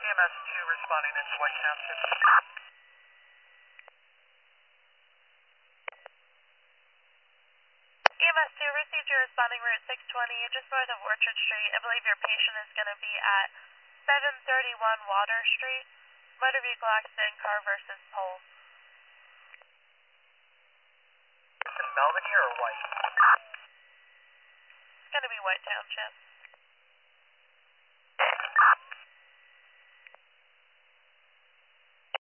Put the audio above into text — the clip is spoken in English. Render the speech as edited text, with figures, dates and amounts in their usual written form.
EMS 2 responding into White Township. EMS 2 received your responding route 620, just north of Orchard Street. I believe your patient is going to be at 731 Water Street. Motor vehicle accident, car versus pole. Is it Melvin here or White? It's going to be White Township.